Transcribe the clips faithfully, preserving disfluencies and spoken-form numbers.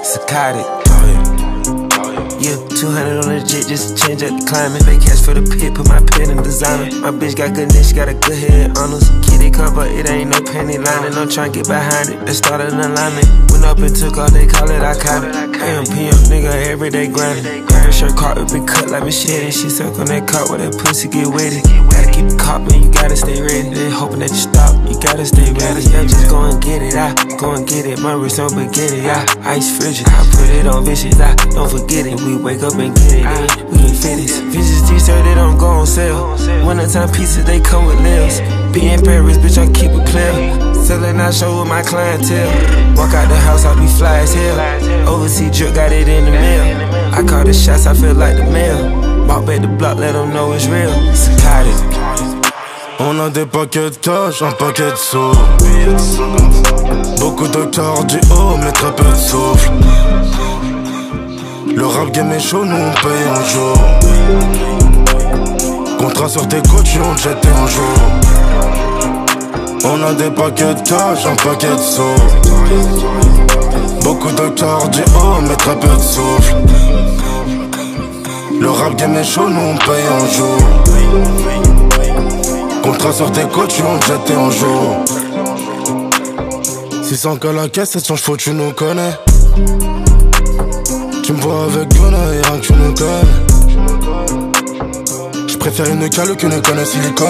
Psychotic. Yeah, two hundred on the jet just to change up the climate. Fake cash for the pit, put my pen in designer. My bitch got good neck, she got a good head on us. Kitty cover, it ain't no penny lining. I'm tryna get behind it, let's start an alignment. Went up and took off, they call it iconic. A M P M, nigga, everyday grinding. Her shirt caught up and cut like machete. She suck on that cart where that pussy get wetty. Gotta keep it caught, man, you gotta stay ready. They hoping that you stop, you gotta stay ready. Yeah, just go and get it, I go and get it. My wrist on spaghetti, I ice frigid. I put it on vicious, I don't forget it. We wake up and get it in, we can finish. Vicious t-shirt, they don't go on sale. Wintertime pieces, they come with nails. Be in Paris, bitch, I keep it clear. Selling out show with my clientele. Walk out the house, I be fly as hell. Overseas drip, got it in the mail. I call the shots, I feel like the mail. Walk back the block, let them know it's real. Psychotic. On a des paquets de cash, un paquet de sous. Beaucoup de cardio, mais très peu de souffle. Le rap game est chaud, nous on paye en jour. Contrat sur tes coachs, on jette un jour. On a des paquets de cash, un paquet de sous. Beaucoup de cardio, mais très peu de souffle. Le rap game est chaud, nous on paye en jour. Contrat sur tes coachs, on jette un jour. six cents que la caisse, sept cents chevaux, tu nous connais. Tu me vois avec Gona et rien que tu nous connais. J'préfère une cale qu'une conne silicone.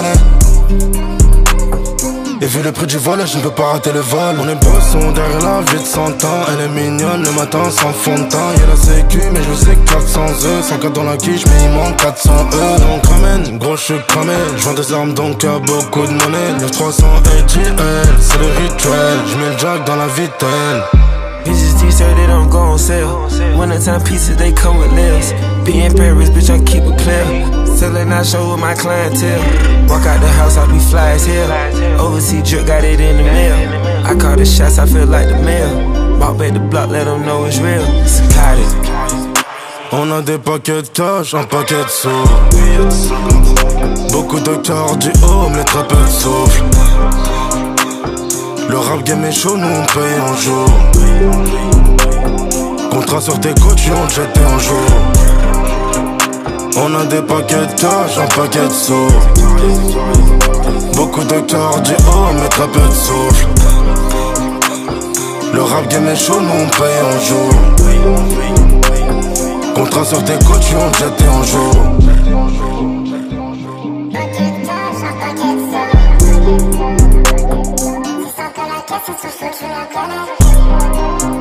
Et vu le prix du vol, je ne peux pas rater le vol. On est bosson derrière la vie de cent ans. Elle est mignonne le matin sans fond de teint. Y'a la sécu mais je sais quatre cents œufs. cent quatre dans la quiche mais il manque quatre cents œufs. Donc ramène, gros je suis cramé. J'vends des armes donc y'a beaucoup de monnaie. neuf trois cents A T L, c'est le rituel. J'mets le jack dans la vitelle. Vicious t-shirt, they don't go on sale. Wintertime pieces, they come with nails. Be in Paris, bitch, I keep it clear. Selling out show with my clientele. Walk out the house, I be fly as hell. Overseas drip, got it in the mail. I call the shots, I feel like the mail. Walk back the block, let them know it's real. Psychotic. On a des paquets de cash, un paquet de sous. Beaucoup de cardio, mais très peu de souffle. Le rap game est chaud, nous on paye en jour. Contrat sur tes coachs, on jette un jour. On a des paquets de cash, un paquet de sous. Beaucoup de cardio, mais très peu de souffle. Le rap game est chaud, nous on paye en jour. Contrat sur tes coachs, on jette un jour. C'est sur ce que tu la connais.